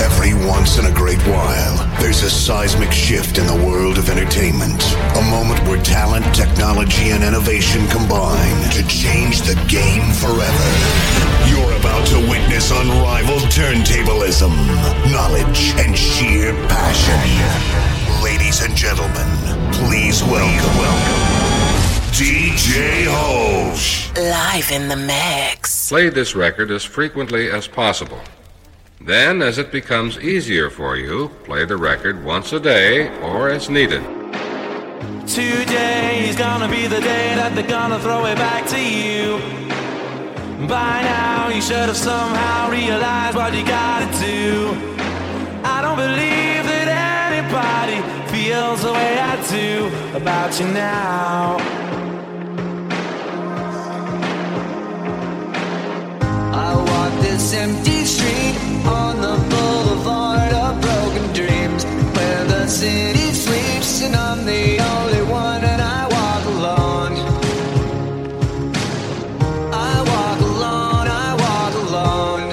Every once in a great while, there's a seismic shift in the world of entertainment. A moment where talent, technology, and innovation combine to change the game forever. You're about to witness unrivaled turntablism, knowledge, and sheer passion. Ladies and gentlemen, please welcome DJ Hosh. Live in the mix. Play this record as frequently as possible. Then, as it becomes easier for you, play the record once a day or as needed. Today is gonna be the day that they're gonna throw it back to you. By now you should have somehow realized what you gotta do. I don't believe that anybody feels the way I do about you now. I walk this empty street on the boulevard of broken dreams, where the city sleeps and I'm the only one, and I walk alone. I walk alone, I walk alone.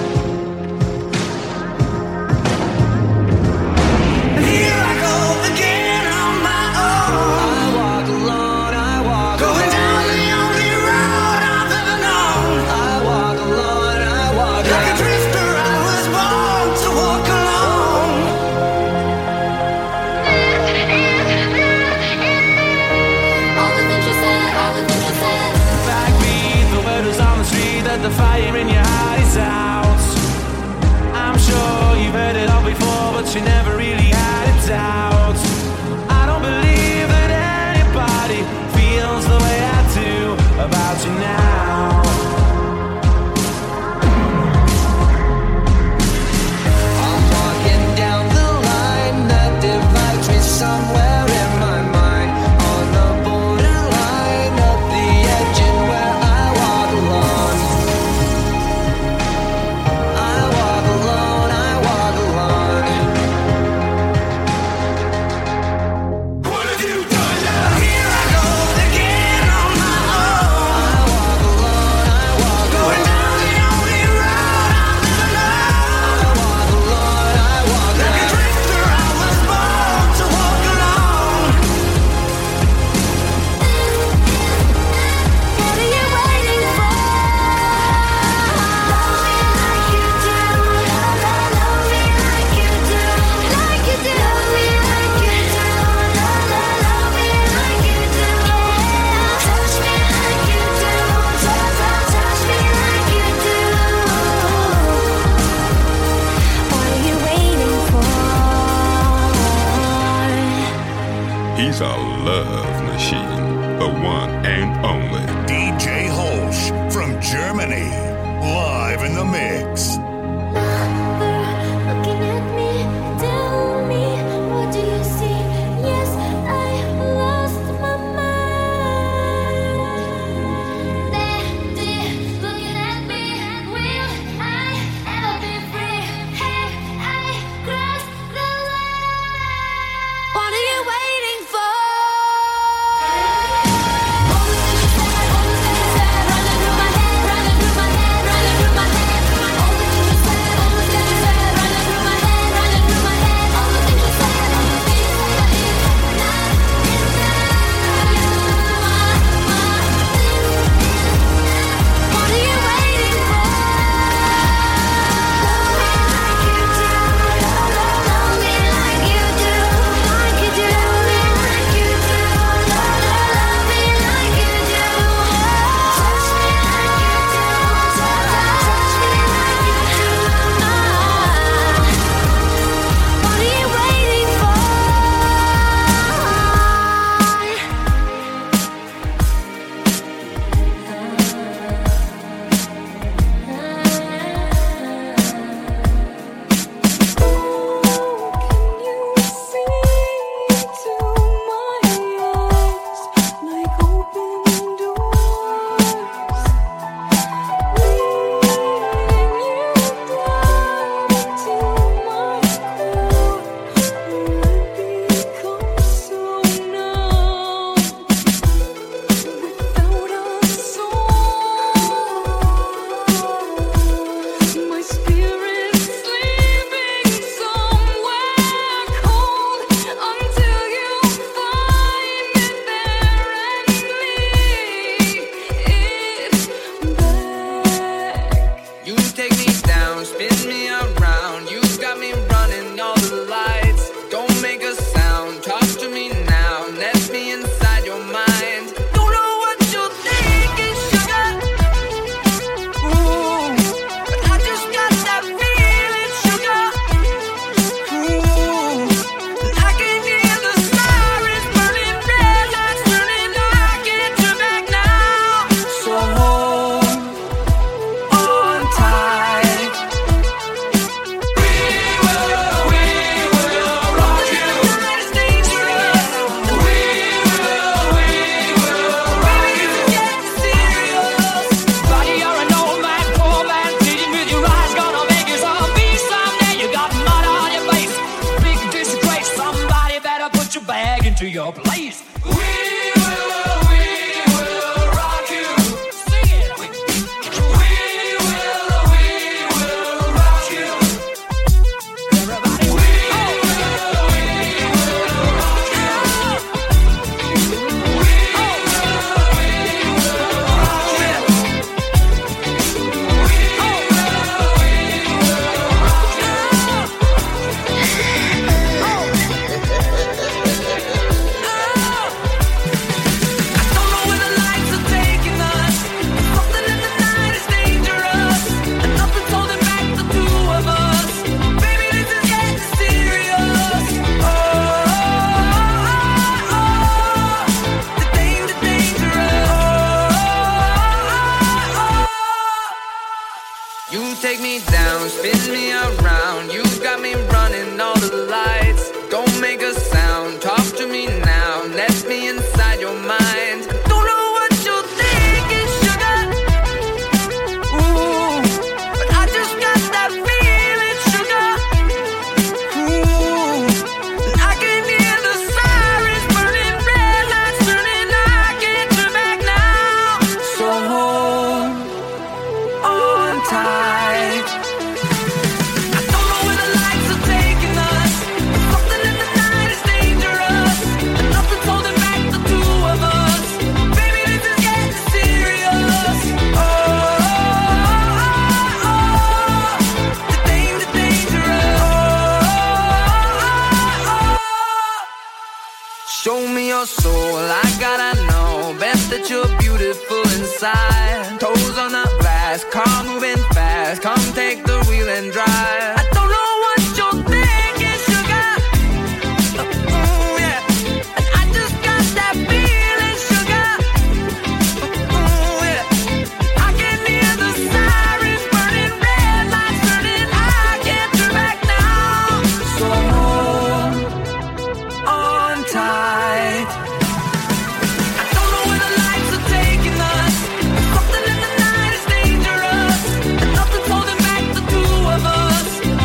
And here I go again on my own. I walk alone, I walk alone. Going down the only road I've ever known. I walk alone, I walk alone. Like a drifter I was born to walk alone. All the things you said, all the things you said. Backbeat, the word is on the street that the fire in your heart is out. I'm sure you've heard it all before, but you never really had a doubt. I don't believe that anybody feels the way I do about you now. I'm walking down the line that divides me somewhere in my mind, on the borderline of the edge and where I walk alone. I walk alone, I walk alone. What have you done now? Here I go again on my own. I walk alone, I walk alone. Going down the only road I've ever known. I walk alone, I walk alone. Like a drifter I was born to walk alone. What are you waiting for? Love me like you do. Love me like you do. Like you do. Love me like you do. Love me like you do. Touch me like you do. Touch me like you do. What are you waiting for? He's a love machine, the one and only. DJ Hosh from Germany, live in the mix. Looking at me, tell me, what do you see? Yes, I lost my mind. There, looking at me, will I ever be free? Have I crossed the line? What are you waiting for? All the things you said, running through my head, running through my head, running through my head. All the things to your place. You take me down, spin me around. You got me running all the lights. Don't make a sound, talk to me now. Let me inside your mind. Don't know what you're thinking, sugar. Ooh, but I just got that feeling, sugar. Ooh, and I can hear the sirens burning, red lights turning. I can't turn back now. So hold on tight. Show me your soul, I gotta know. Best that you're beautiful inside. Toes on the glass, car moving fast. Come take the wheel and drive. I don't know what you're thinking, sugar. Ooh, yeah. And I just got that feeling, sugar. Ooh, yeah. I can hear the sirens burning, red lights turning. I can't turn back now. So hold on tight. Something in the night is dangerous, and nothing's holding back the two of us.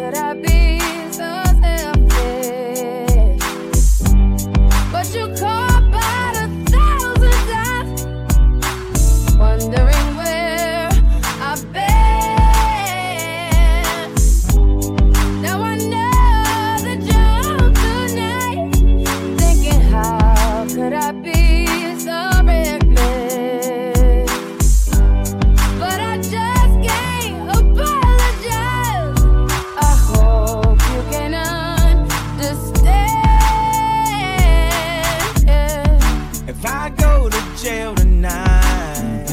could I be so selfish? But you caught by 1,000 times, wondering where I've been. Now I know that you're tonight, thinking how could I be so reckless? But I just can't apologize. I hope you can understand. If I go to jail tonight,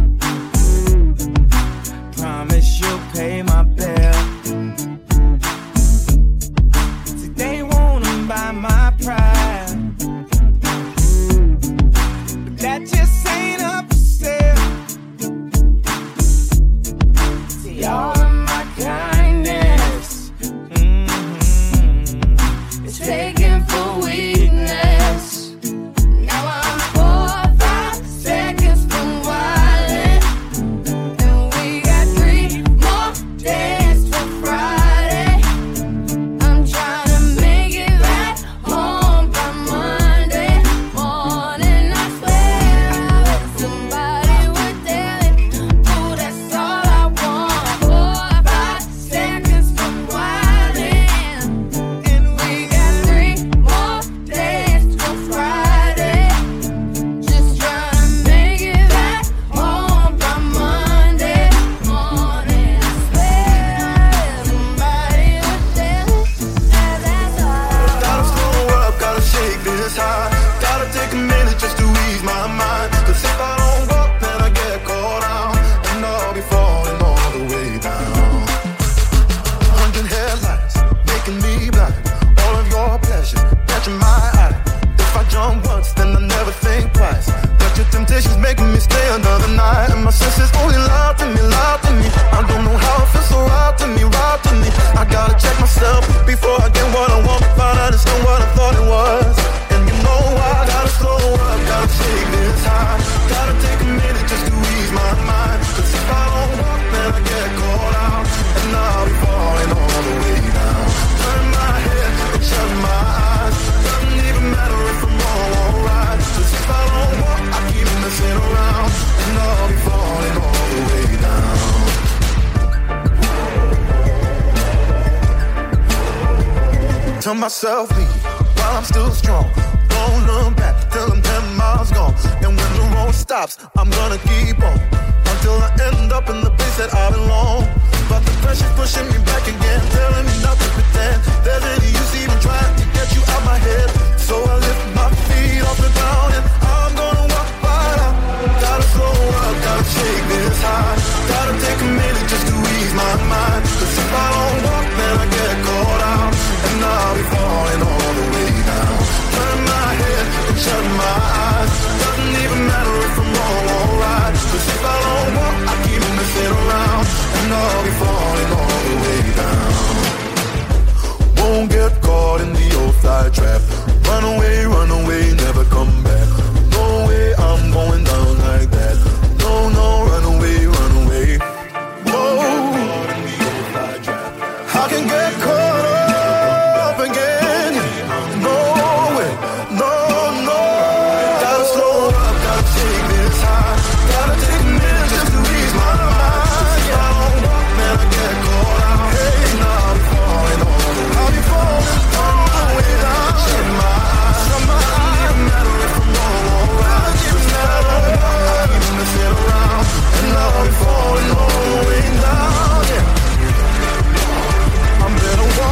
promise you'll pay my bill. See, they wanna buy my pride, but that just ain't up for sale. See, all of my kindness It's taken for weakness. Now I'm 4 or 5 seconds from wildin', and we got 3 more days till Friday. I'm trying to make it back home by Monday morning. I swear I wish somebody would tell it. Ooh, that's all I want. 4 or 5 seconds from wildin', and we got 3 more days till Friday. Just trying to make it back home by Monday morning. I swear I wish somebody would tell it. That's all I Gotta slow up, gotta shake this high. Gotta take a minute just to ease my mind. Cause if I don't walk, then I get caught out. And I'll be falling all the way down. 100 headlights, making me blind. All of your pleasures, catching my eye. If I jump once, then I never think twice. But your temptation's making me stay another night. And my senses only lie to me, lie to me. I don't know how it feels so right to me, right to me. I gotta check myself before I get what I want. Find out it's not what I thought it was. And you know why? Gotta slow up, gotta take this high. Gotta take a minute just to ease my mind. Cause if I don't walk, then I get caught out. And I'll be falling all the way down. Turn my head and shut my eyes. Doesn't even matter if I'm wrong or right. Cause if I don't walk, I keep messing around. And I'll be falling all the way down. Tell myself leave while I'm still strong. Don't look back till I'm 10 miles gone. And when the road stops, I'm gonna keep on until I end up in the place that I belong. But the pressure's pushing me back again, telling me not to pretend there's any use even trying to get you out my head. So I lift my feet off the ground and I'm gonna walk right out. Gotta slow up, gotta take this high. Gotta take a minute just to ease my mind. Cause if I don't walk, then I get caught out. And I'll be falling all the way down. Turn my head and shut my eyes. Doesn't even matter if I'm wrong or right. Cause if I don't walk, I keep messing around. And I'll be falling all the way down. Won't get caught in the old fly trap. Run away, never come back. No way I'm going down like that. No, run away. Whoa, I can get caught up again. No way, no. Gotta slow up, gotta take this high. Gotta take a minute just to ease my mind. If I don't walk, man, I get caught out. Hey, now I'm falling all the way. I'll be falling all the way down. Shut my eyes. Doesn't even matter if I'm wrong or right. Just now I keep messing around. And now I'm falling all the way down. Yeah. I'm better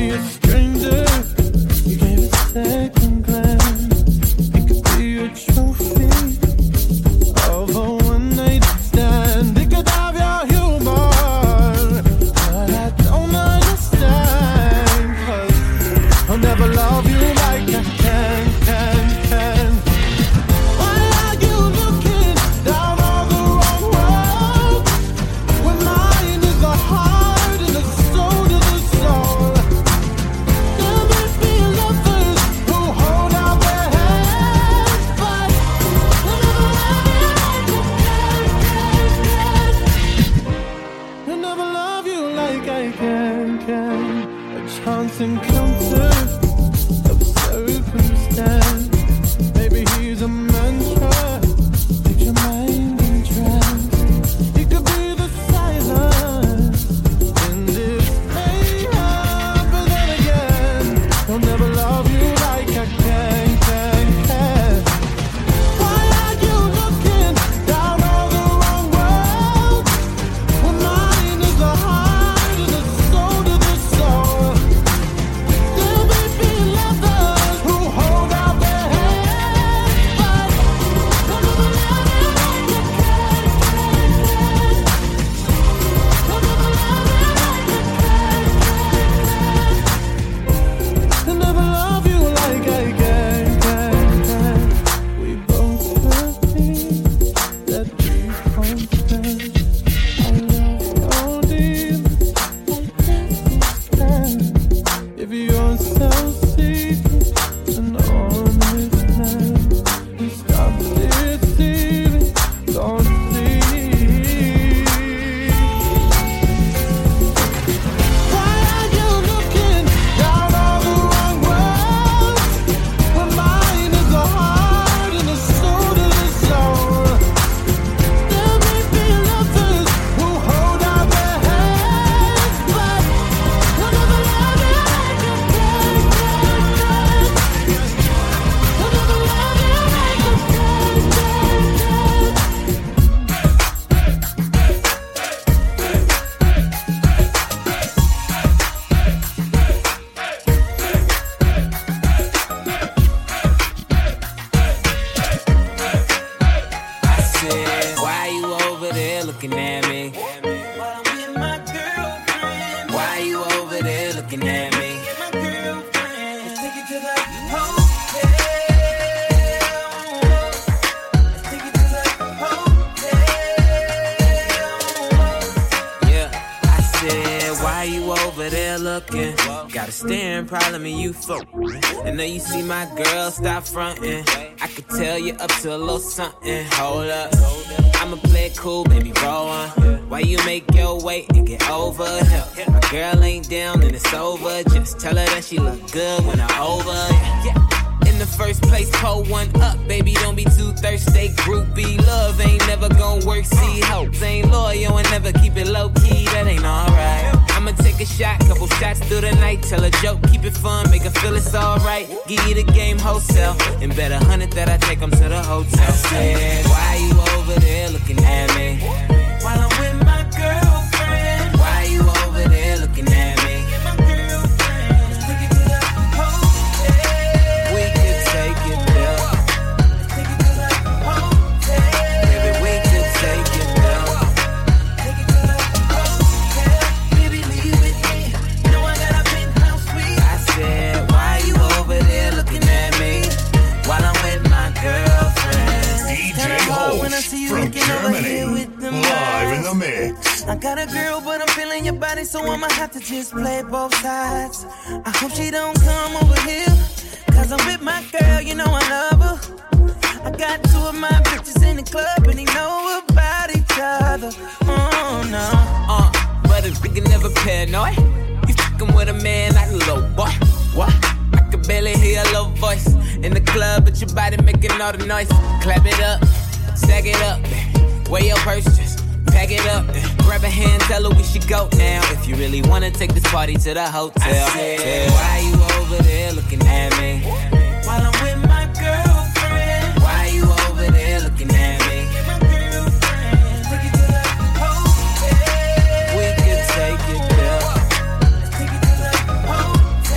me a stranger. You gave a second glance. It could be a trophy of a one-night stand. It could have your humor, but I don't understand. 'Cause I'll never love you like I can. Why are you looking down on the wrong road? When mine is the heart and the soul to the soul. There may be lovers who hold out their hands, but I'll never love you like I can. A chance encounter of circumstance. Maybe he's a mantra. Put your mind in trance. It could be the silence in this mayhem, but then again, I'll never love you like I can. Why are you looking down on the wrong road? When mine is the heart and the soul to the soul. There may be lovers who hold out their hands, but I'll never love you like I can. I'll never love you like I can. I'll never love you like I can. We both agree that we constant. I love your deep, I can't stand. If you're so secret and honest man, you stop deceiving, don't see. Why are you looking down on the wrong road? When mine is the heart and the soul to the soul. There may be lovers who hold out their hands, but I'll never love you like I can. I'll never love you like I I said, why you over there looking at me? While I'm with my girlfriend. Why you over there looking at me? My girlfriend. Let's take it to the hotel. Let's take it to the hotel. Yeah, I said, why you over there looking? Got a staring problem and you fuck. I know you see my girl, stop fronting. I could tell you up to a little something. Hold up, I'ma play it cool, baby, roll on. Why you make your way and get over here? My girl ain't down and it's over. Just tell her that she look good when I'm over. Yeah. In the first place, pull one up, baby, don't be too thirsty. Groupie love ain't never gon' work. See, hopes ain't loyal and never keep it low key. That ain't alright. I'ma take a shot, couple shots through the night. Tell a joke, keep it fun, make her feel it's alright. Give you the game wholesale, and bet 100 that I take them to the hotel. Said, why you over there looking at me? While I'm with my girlfriend. Why you over there looking at me? My girlfriend. Let's take it to the hotel. We could take it there, Let's take it to the hotel. baby, we could take it there. Take it to the hotel. Baby, leave it there. You know I got a penthouse suite. I said, why you over there looking at me? While I'm with my girlfriend. DJ When I Host see you from looking over Germany, here with them live in eyes. the mix. I got a girl, but I'm feeling your body, so I'ma have to just play both sides. I hope she don't come over here, 'cause I'm with my girl, you know I love her. I got two of my bitches in the club, and they know about each other. Oh no. But a nigga never paranoid. You fucking with a man like a little boy. What? I could barely hear your little voice in the club, but your body making all the noise. Clap it up, stack it up, weigh your purse, just pack it up. Grab a hand, tell her we should go now. If you really wanna take this party to the hotel. I said, Yeah. Why you over there looking at me? While I'm with my girlfriend. Why you over there looking at me? My girlfriend. Take it to the hotel. We could take it there. Take it to the hotel.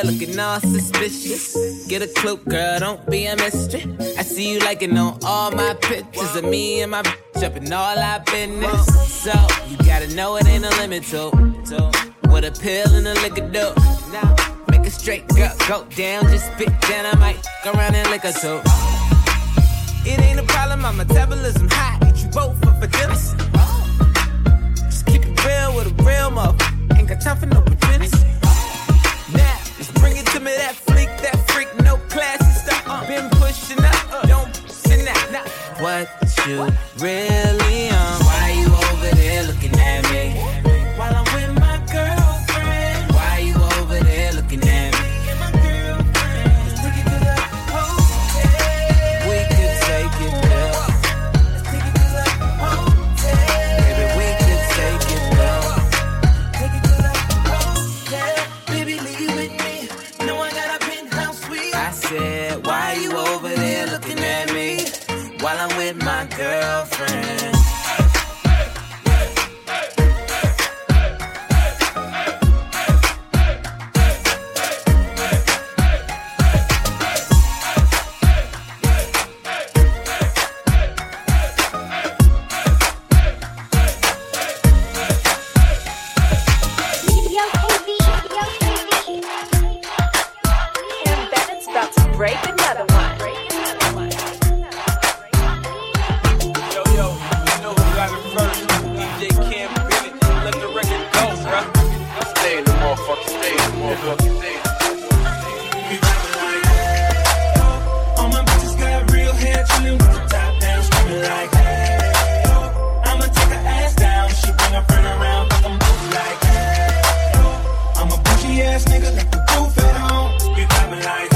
looking all suspicious. Get a clue, girl, don't be a mystery. I see you liking on all my pictures of me and my bitch up in all our business. So, you gotta know it ain't a limit to what a pill and a liquor do. Now, make a straight girl go down, just spit down, I might go around and lick her too. It ain't a problem, my metabolism high. Eat you both up for dinner. Just keep it real with a real motherfucker. Ain't got time for no pretense. Now, just bring it to me, that freak, no classy stuff. Been pushing up, don't push it now. What you really on? Why you over there looking at me? While I'm with my girlfriend. Why you over there looking at me? My girlfriend. Let's take it to the hotel. We could take it there. Let's take it to the hotel. Baby, we could take it there. Take it to the hotel. Baby, leave with me. Know I got a penthouse suite. I said, why you over there looking at me? While I'm with my girlfriend. And Bennett's about to break another one. Yo, you know who got it first? DJ Cam Bennett, let the record go, bruh. Stay in the motherfucking stage, All my bitches got real hair, chillin' with the top down, screaming like, hey, I'ma take her ass down. She bring her friend around, fuck 'em both like, hey, I'm a bougie ass nigga, like the roof at home. We vibing like,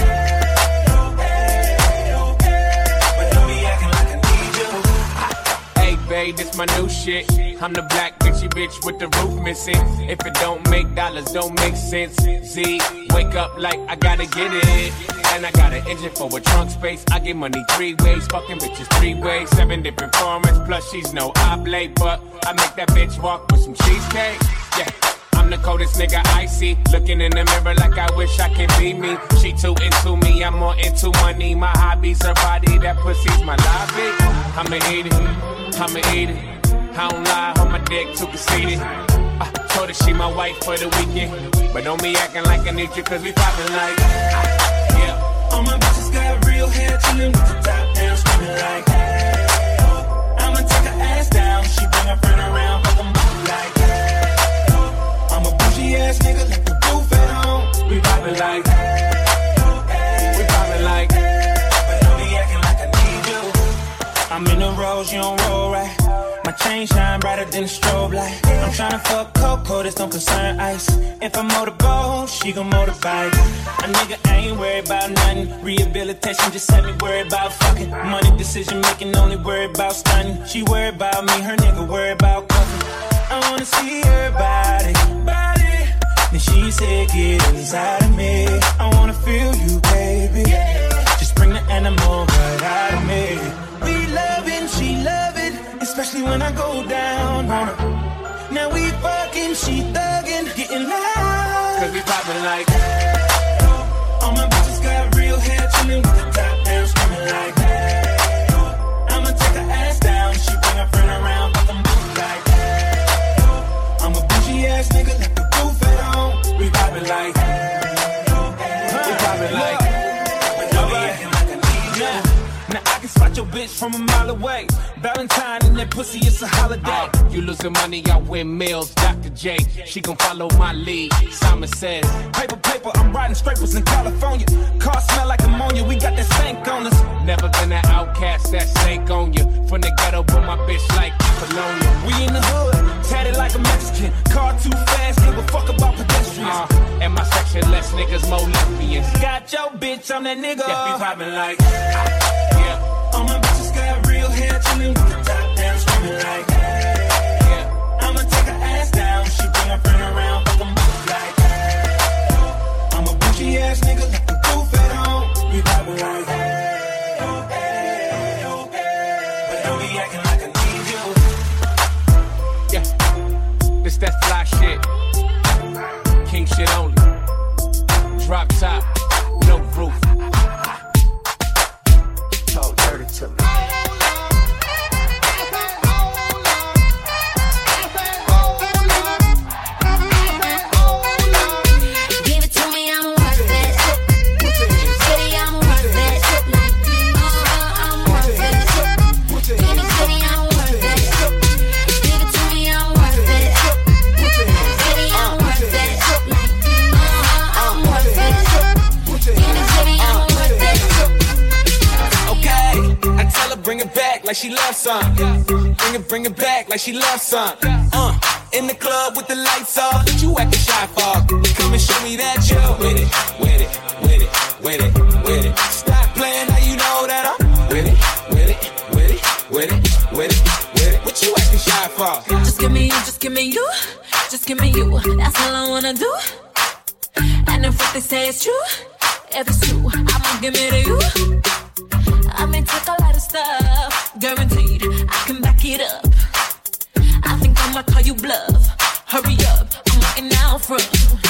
but don't be acting like I need you. Hey, babe, this my new shit. I'm the black bitchy bitch with the roof missing. If it don't make dollars, don't make sense. Z, wake up like I gotta get it. And I got an engine for a trunk space. I get money 3 ways, fucking bitches 3 ways. 7 different formats, plus she's no oblate. But I make that bitch walk with some cheesecake. Yeah, I'm the coldest nigga I see. Looking in the mirror like I wish I can be me. She too into me, I'm more into money. My hobby's her body, that pussy's my lobby. I'ma eat it, I'ma eat it. I don't lie, on my dick too conceited. I told her she my wife for the weekend. But don't be acting like I need you, cause we poppin' like, yeah. All my bitches got real hair, chillin' with the top down, screaming like, hey, I'ma take her ass down. She bring her friend around, fuck 'em both like, hey, I'm a bougie ass nigga, like the roof at home. We poppin' like, we poppin' like, but don't be acting like I need you. I'm in the rose, you don't roll right. My chain shine brighter than a strobe light. I'm tryna fuck Coco, this don't concern ice. If I motorboat, she gon' motorbike. A nigga ain't worried about nothing. Rehabilitation just had me worried about fucking. Money decision making, only worried about stunning. She worried about me, her nigga worried about cuffing. I wanna see her body. Then she said, get inside of me. I wanna feel you, baby. Just bring the animal right out of me. We loving, she loving, especially when I go down on her. Now we fucking, she thugging, getting loud. cause we poppin' like, all my bitches got real hair, chillin' with the top down, screaming like, I'ma take her ass down. She bring her friend around, fuck 'em both like, I'm a bougie ass nigga, like the roof at home. we poppin' like, we poppin' like, but don't be acting like I need you. now I can spot your bitch from a mile away. Valentine and that pussy, it's a holiday. You losing money, I win meals. Dr. J, she gon' follow my lead. Simon says, Paper, I'm riding scrapers in California. Car smell like ammonia, we got that stank on us. never been an outcast, that snake on you. From the ghetto, but my bitch like Colonia. We in the hood, tatted like a Mexican. Car too fast, give a fuck about pedestrians. And my section, less niggas, more lesbians. Got your bitch, I'm that nigga. Yeah, we poppin' like, yeah. All my bitches got real hair, chillin' with the top down, screaming like, yeah. I'ma take her ass down. She bring her friend around, fuck 'em both like, I'm a bougie ass nigga, like the roof at home. We poppin' like, but don't be acting like I need you. Yeah, this that fly shit. King shit only. Drop top. like she loves some. Bring it back like she loves some. In the club with the lights off, what you acting shy for? Come and show me that you're with it, with it, with it, with it, with it. Stop playing, now you know that I'm with it, with it, with it, with it, with it, with it. What you acting shy for? Just give me you, just give me you, just give me you. That's all I wanna do. And if what they say is true, if it's true, I'ma give it to you. I may take a lot of stuff, guaranteed I can back it up. I think I'ma call you bluff. Hurry up, I'm waiting out front.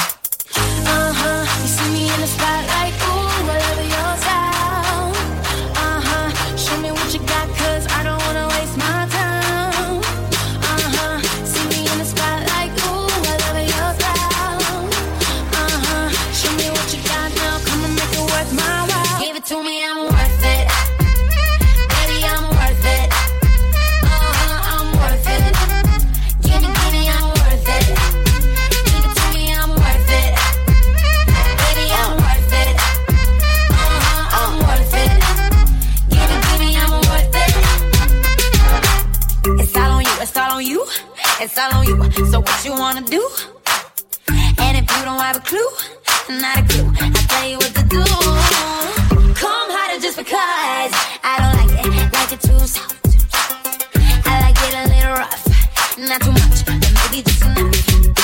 You see me in the spotlight, ooh, I love your style. Show me what you got, 'cause I don't wanna waste my time. See me in the spotlight, ooh, I love your style. Show me what you got now, come and make it worth my while. Give it to me, I'm worth it. Baby, I'm worth it. I'm worth it. Give me, I'm worth it. Give it to me, I'm worth it. Baby, I'm worth it. I'm worth it. Give me, I'm worth it. It's all on you, it's all on you, it's all on you. So what you wanna do? And if you don't have a clue, not a clue, I'll tell you what to do. Come harder just because I don't like it too soft. I like it a little rough, not too much, but maybe just enough.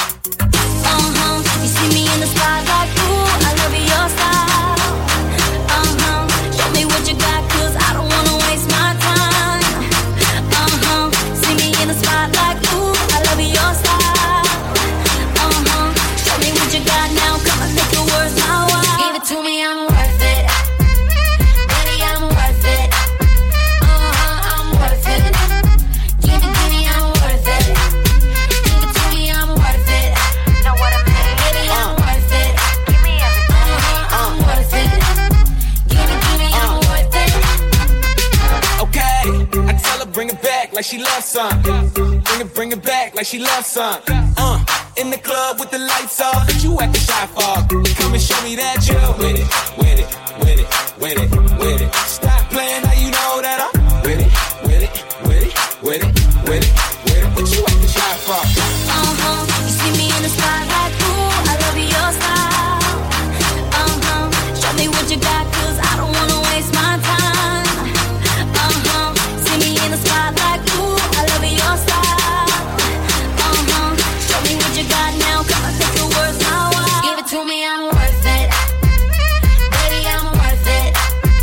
You see me in the spotlight, ooh, I love your style. Show me what you got, 'cause I don't wanna waste my time. See me in the spotlight, ooh, I love your style. Show me what you got now, come and make it worth my while. Give it to me, I'm worth it. Baby, I'm worth it. I'm worth it. Give me, I'm worth it. Give it to me, I'm worth it. Know what I mean? Baby, I'm worth it. Give me everything. I'm worth it. Give me, I'm worth it. Okay, I tell her bring it back like she loves some. Bring it back like she loves some. In the club with the lights off, what you acting shy for? Come and show me that you're with it, with it, with it, with it, with it. Stop playing, now you know that I'm with it, with it, with it, with it, with it, with it. What you acting shy for? You see me in the spotlight, ooh, I love your style. Show me what you got, 'cause I don't wanna waste my time. See me in the spotlight, ooh, I love your style. Show me what you got now, come and make it worth my while. Give it to me, I'm worth it. Baby, I'm worth it.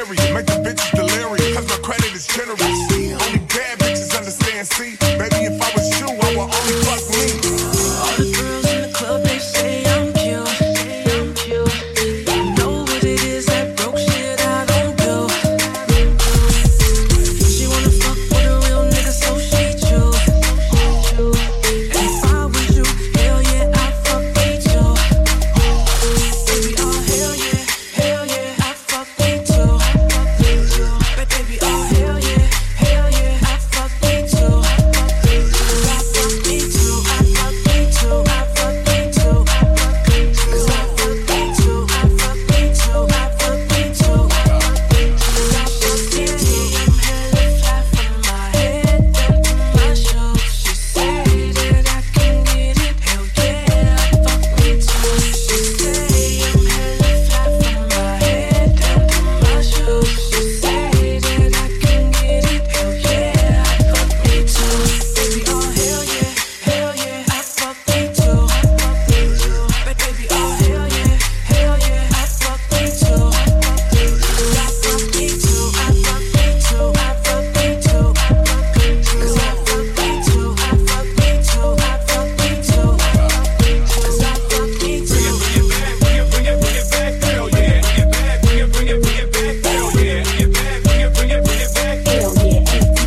scary. Make the bitches delirious, cause my credit is generous. Only bad bitches understand, see? Baby, if I was you, I would only fuck me. All the girls in the club, they say I'm cute. You know what it is, that broke shit I don't do. She wanna fuck with a real nigga, so she choose. And if I was you, hell yeah, I'd fuck me too. Baby, oh hell yeah, I'd fuck me too. But baby, oh hell yeah, I'd fuck me too. I'd fuck me too, I'd fuck me too, I'd fuck me too. Cause I fuck me too, I fuck me too, I fuck me too. Cause I fuck me too. I'm hella fly from my head down to my shoes. She say that I can get it, hell yeah, I fuck me too. She say I'm hella fly from my head down to my shoes. She say that I can get it, hell yeah, I fuck me too. Baby, oh hell yeah, I fuck me too. But baby, oh hell yeah, I fuck me too. Cause I fuck me too, I fuck me too, I fuck me too. Cause I fuck me too, I fuck me too, I fuck me too. Cause I fuck me too. Bring it back, hell yeah. Bring it back, hell yeah. Bring it back, hell yeah. Bring it back, hell yeah. Bring it back, hell yeah. Bring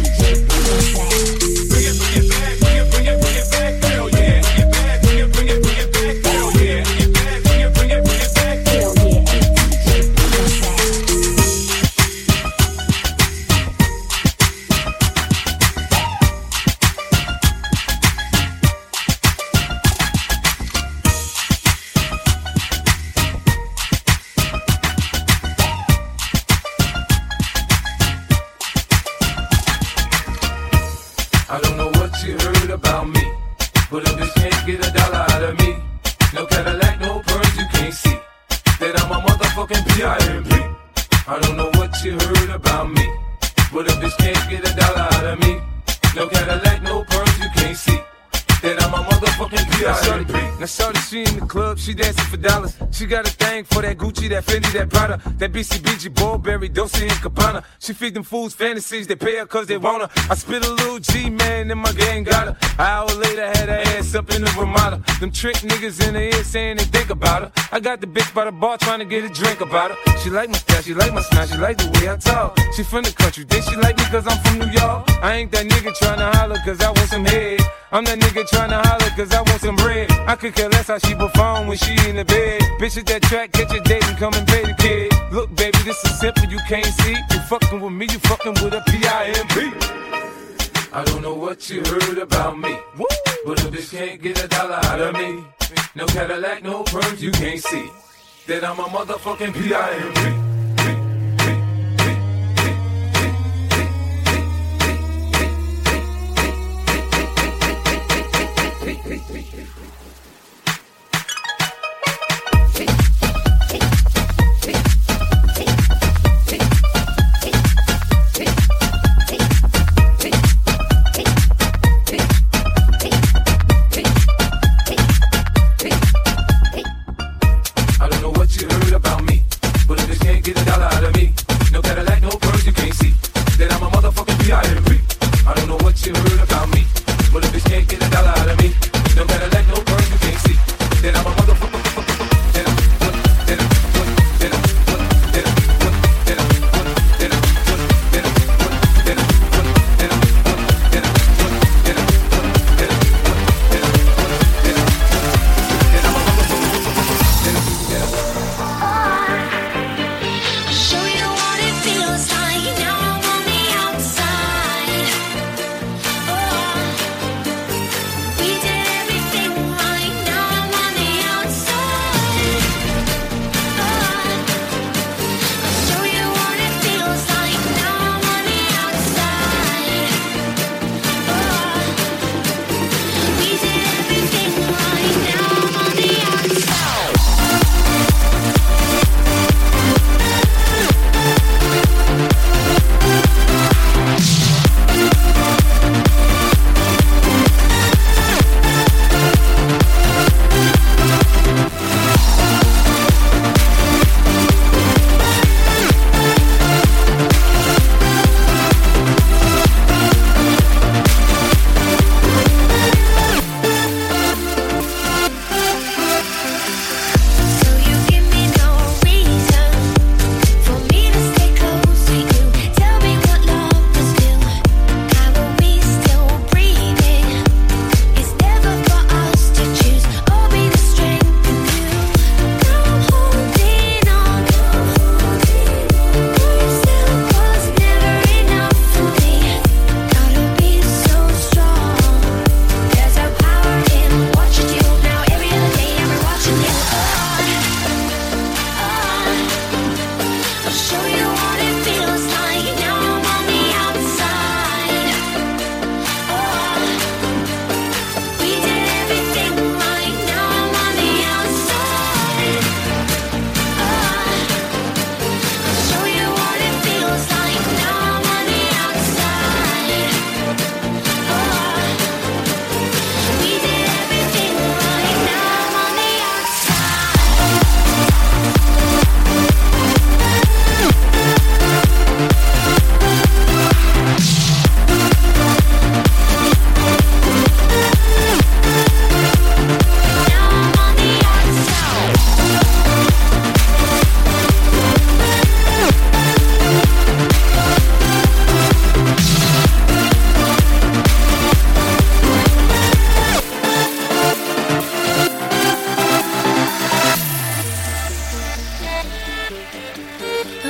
I don't know what you heard about me, but a bitch can't get $1 out of me. No Cadillac, no pearls, you can't see that I'm a motherfucking PIMP. I don't know what you heard about me, but a bitch can't get $1 out of me. No Cadillac, no pearls, you can't see that I'm a motherfucking PIMP. Now shorty, she in the club, she dancing for dollars. She got a thing for that Gucci, that Fendi, that Prada, that BCBG, Burberry, Dolce and Gabbana. She feed them fools fantasies, they pay her cause they want her. I spit a little G, man, and my gang got her. An hour later, had her ass up in the Ramada. Them trick niggas in the ear saying they think about her. I got the bitch by the bar trying to get a drink about her. She like my style, she like my smile, she like the way I talk. She from the country, think she like me cause I'm from New York. I ain't that nigga trying to holler cause I want some head. I'm that nigga trying to holler cause I want some bread. I could care less how she perform when she in the bed. Bitch at that track, get your date and come and pay the kid. Look baby, this is simple, you can't see. You fucking with me, you fucking with a PIMP. I don't know what you heard about me, but a bitch can't get $1 out of me. No Cadillac, no perms, you can't see that I'm a motherfucking PIMP. I don't know what you heard about me, but a bitch can't get $1 out of me. No Cadillac, no pearls, you can't see that I'm a motherfucking PIMP. I don't know what you heard about me, but a bitch can't get $1 out of me. No Cadillac, no pearls, you can't see that I'm a motherfucking. Show you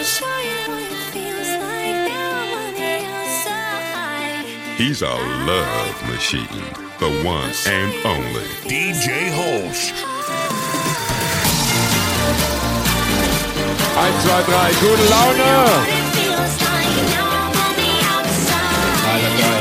show you what it feels like. Now I'm on the outside. He's a love machine, the one and only DJ Holsch. 1, 2, 3, gute Laune! Alter, geil.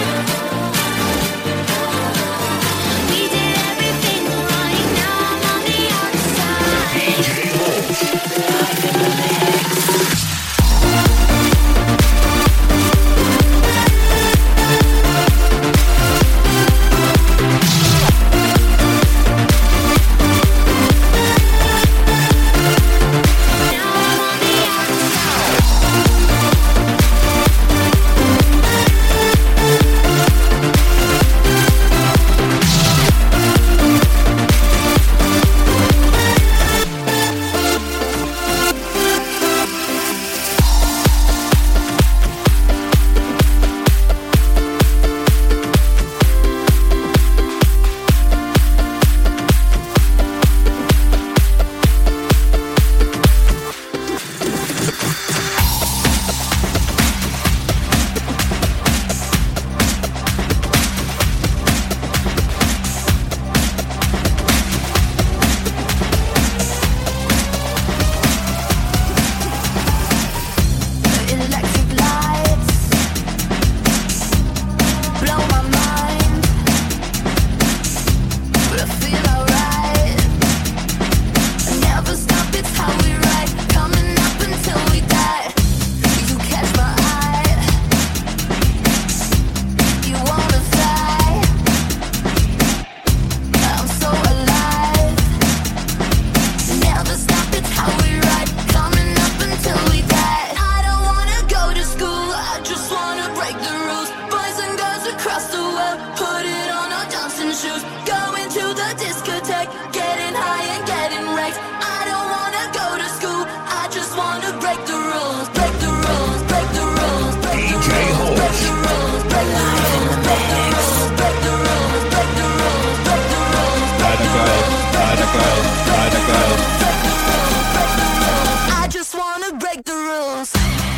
I just wanna break the rules.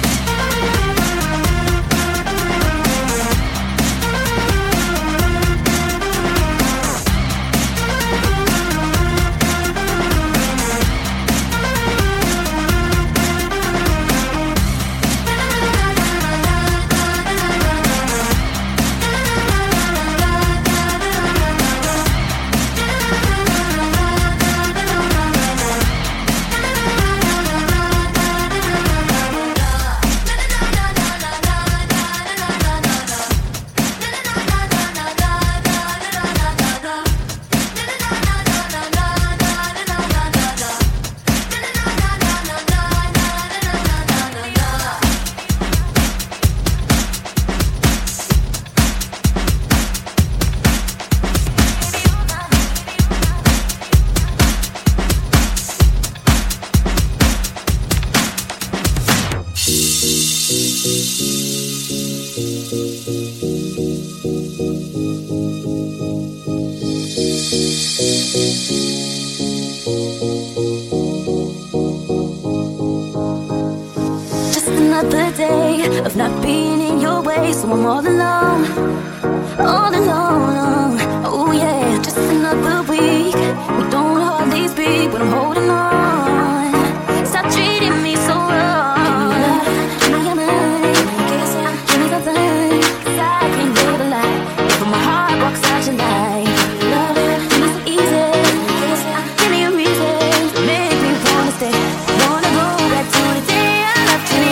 Just another day of not being in your way, so I'm all alone, all alone. Oh yeah, just another week. We don't hardly speak, but I'm holding on. Stop treating me so wrong. Give me your money, give me some time, 'cause I can't live a lie. But my heart walks out your light. Love it, give me some easy. Give me a reason to make me wanna stay. Wanna go back to the day I left you.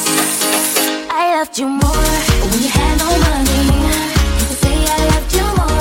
I left you more when you had no money. You could say I left you more.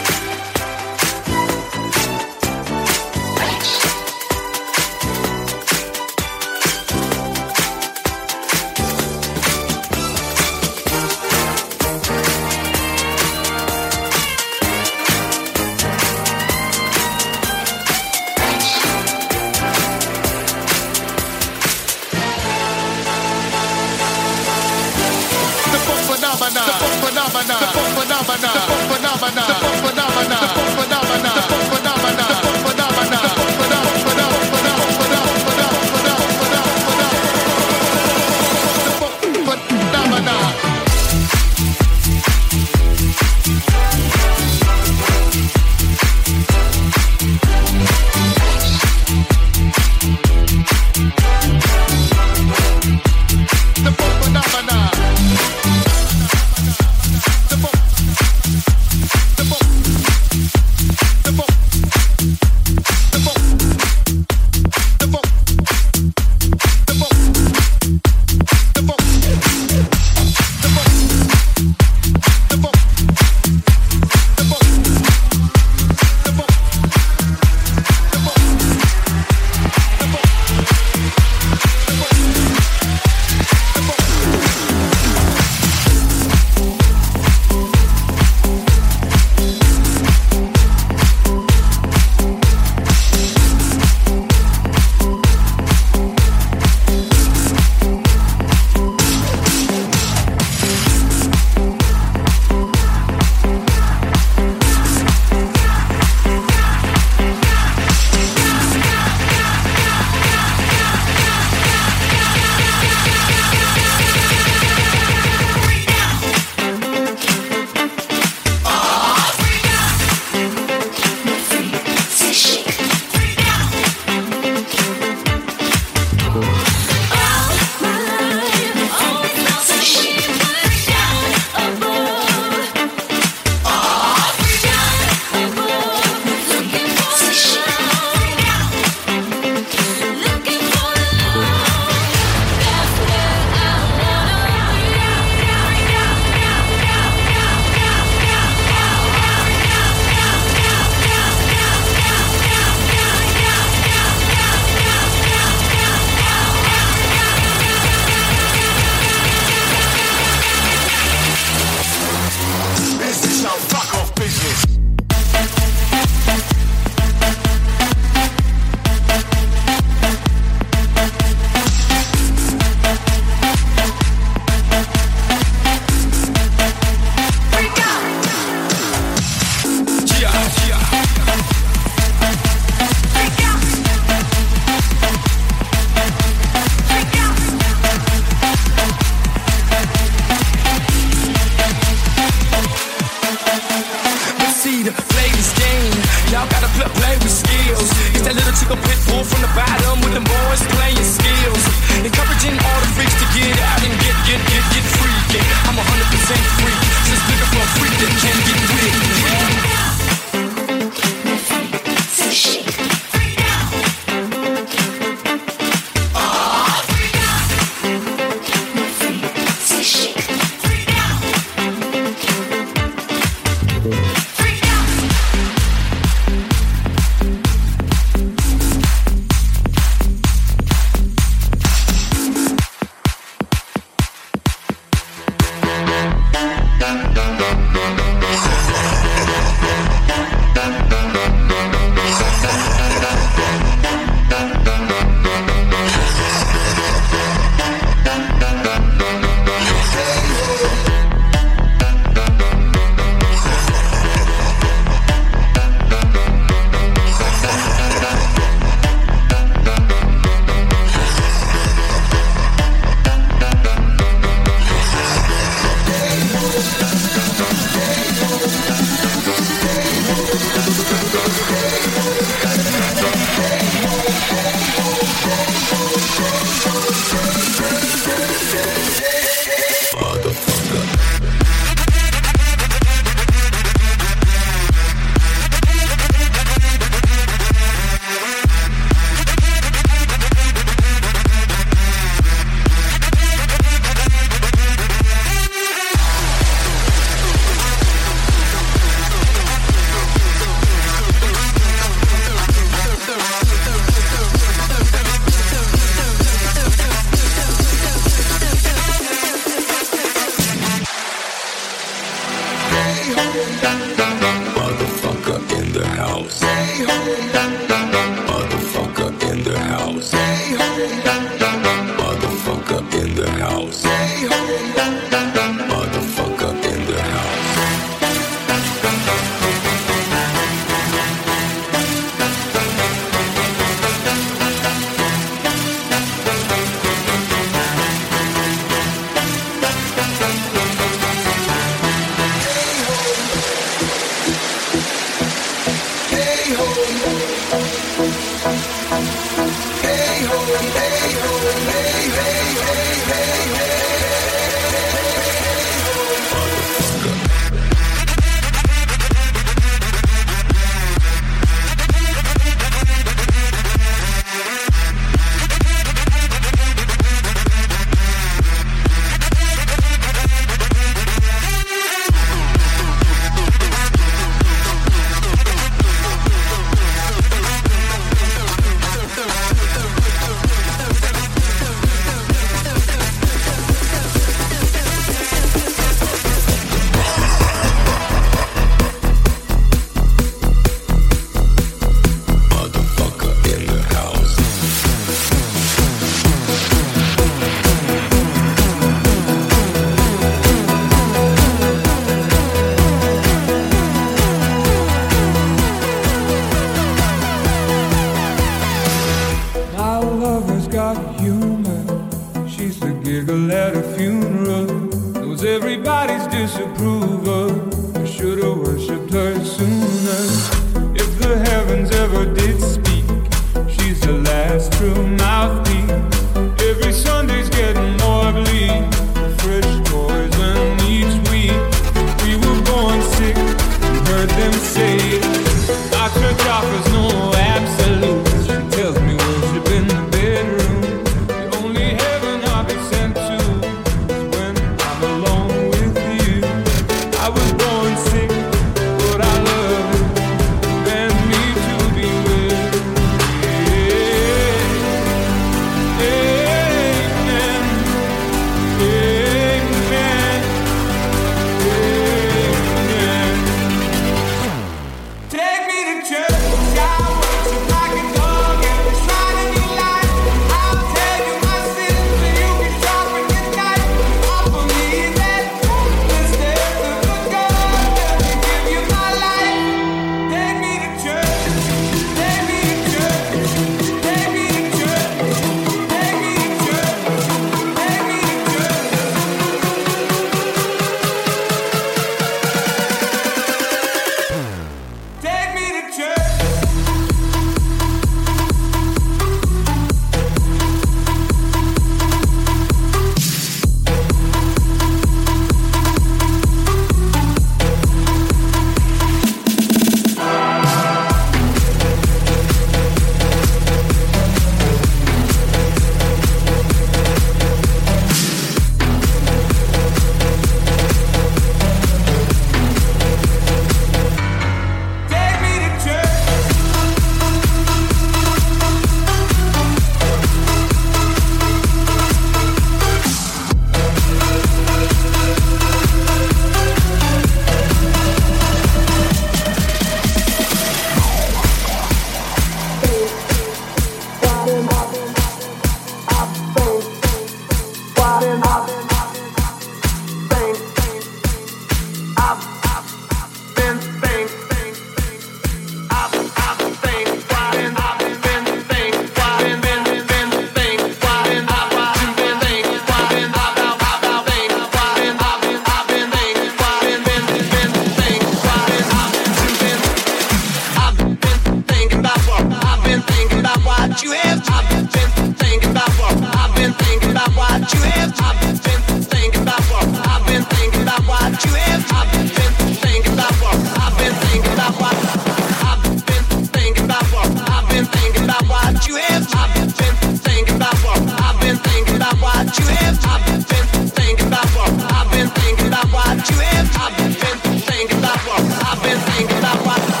what you have. I've been thinking about what I've been thinking about what you have. I've been thinking about what I've been thinking about what you have. I've been thinking about what I've been thinking about what I've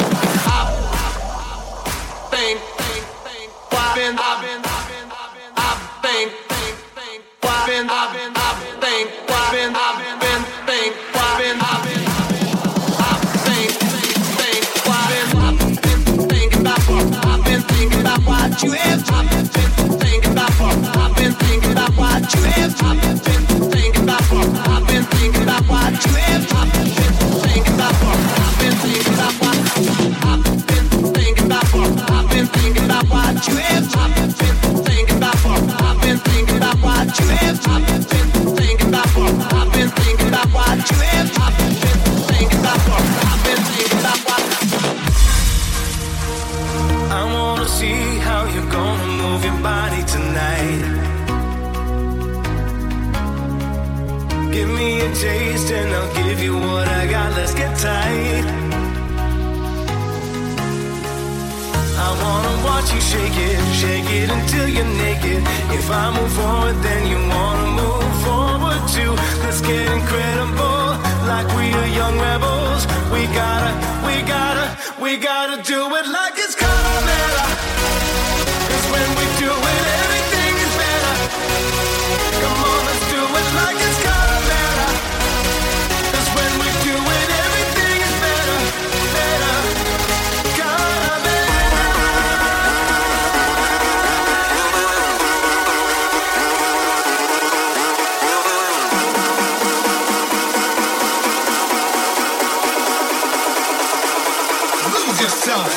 been thinking about what you have. I've been thinking about what I've been thinking about what you have. I've been thinking about what I've been thinking about what you have. I've been thinking about what I've been thinking about what I've been thinking about what I've been thinking about what you have. I've been thinking about what I've been thinking about what you have. I've been thinking about what I've been thinking about what you have. I've been thinking about what I've been thinking about what. I wanna see how you're gonna move your body tonight. Give me a taste and I'll give you what I got. Let's get tight. I wanna watch you shake it until you're naked. If I move forward, then you wanna move forward too. Let's get incredible, like we are young rebels. We gotta do it like it's Carmela. 'Cause when we do it, everything is better. Come on, let's do it like it's Carmela. 'Cause when we do it, everything is better, better. Lose yourself.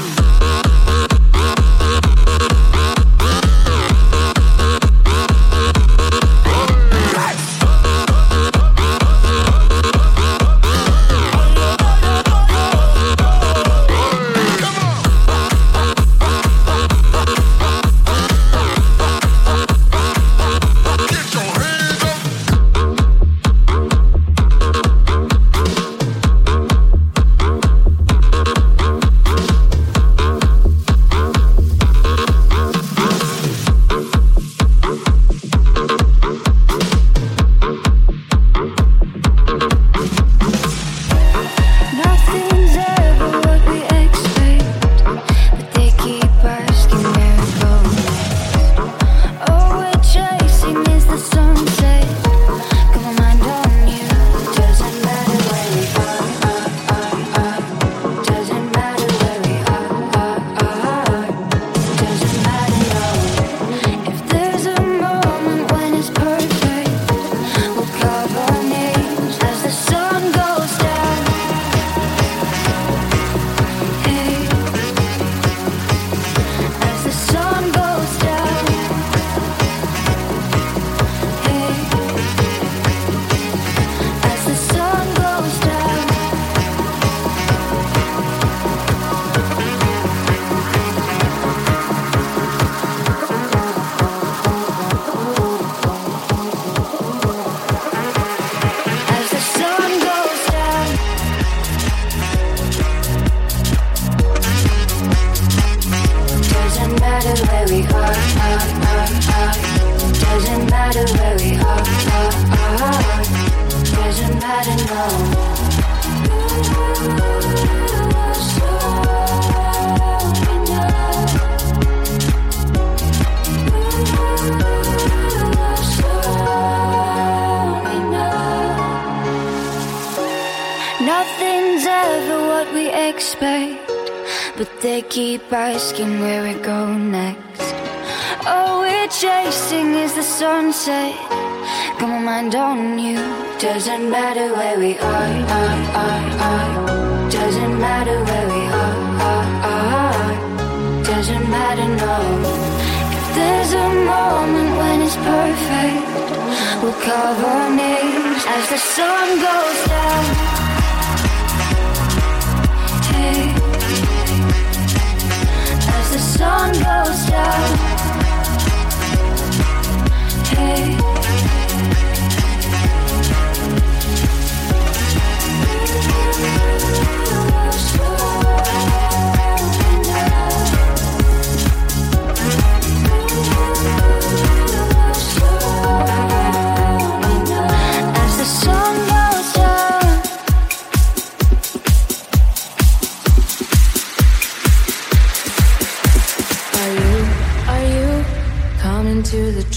Nothing's ever what we expect, but they keep asking where it goes. All we're chasing is the sunset. Got my mind on you. Doesn't matter where we are. Doesn't matter where we are. Doesn't matter, no. If there's a moment when it's perfect, we'll carve our names as the sun goes down. As the sun goes down, as the sun goes down. As the sun goes down. Doesn't matter where we are. Doesn't matter where we are. Doesn't matter, no. Nothing's ever what we expect, but they keep asking where we go next. All we're chasing is the sunset. Got my mind on you. Doesn't matter where we are. Doesn't matter where we are. Doesn't matter, no. If there's a moment when it's perfect, we'll carve our names as the sun goes down. As the sun goes down.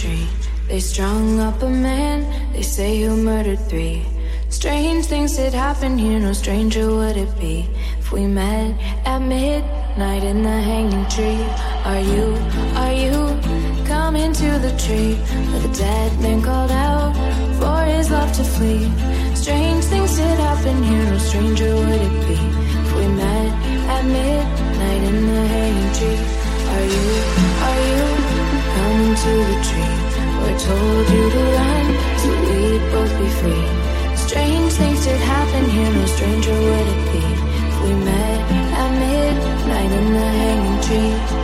tree. They strung up a man, they say who murdered 3. Strange things did happen here, no stranger would it be if we met at midnight in the hanging tree. Are you coming to the tree where the dead man called out for his love to flee? Strange things did happen here, no stranger would it be if we met at midnight in the hanging tree. Are you coming to the tree where I told you to run so we'd both be free? Strange things did happen here, no stranger would it be if we met at midnight in the hanging tree.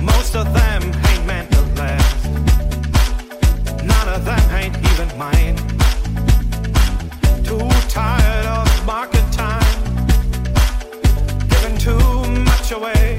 Most of them ain't meant to last. None of them ain't even mine. Too tired of market time, giving too much away.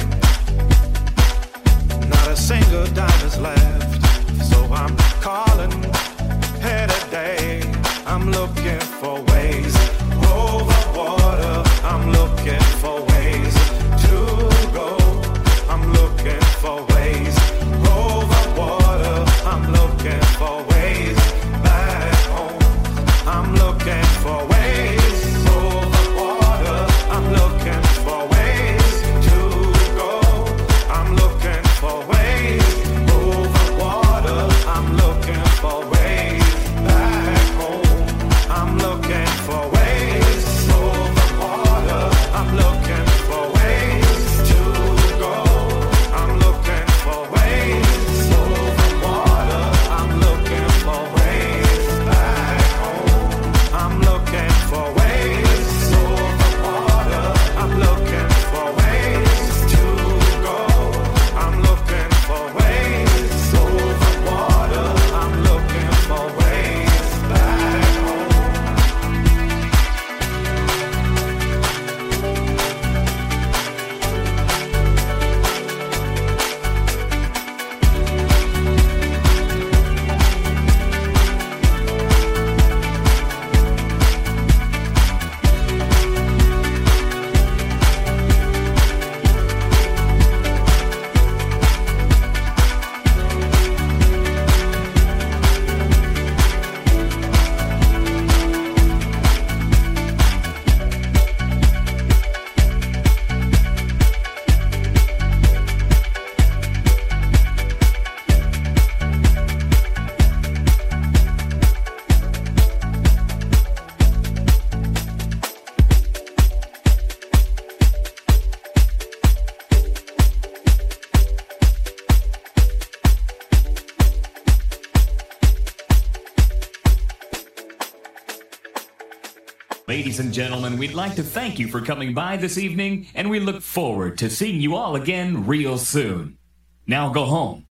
Not a single dime is left. So I'm calling here today. I'm looking for ways over water. I'm looking for ways to go. I'm looking for ways over water. I'm looking for ways back home. I'm looking for ways over water. I'm looking for ways to go. I'm looking for ways over water. I'm looking for ways back home. I'm looking for ways over water. I'm looking for ways to go. I'm looking for ways over water. I'm looking for ways back home. I'm looking for ways over water. I'm looking for ways to go. I'm looking for ways over water. I'm looking for ways back home. Ladies and gentlemen, we'd like to thank you for coming by this evening, and we look forward to seeing you all again real soon. Now go home.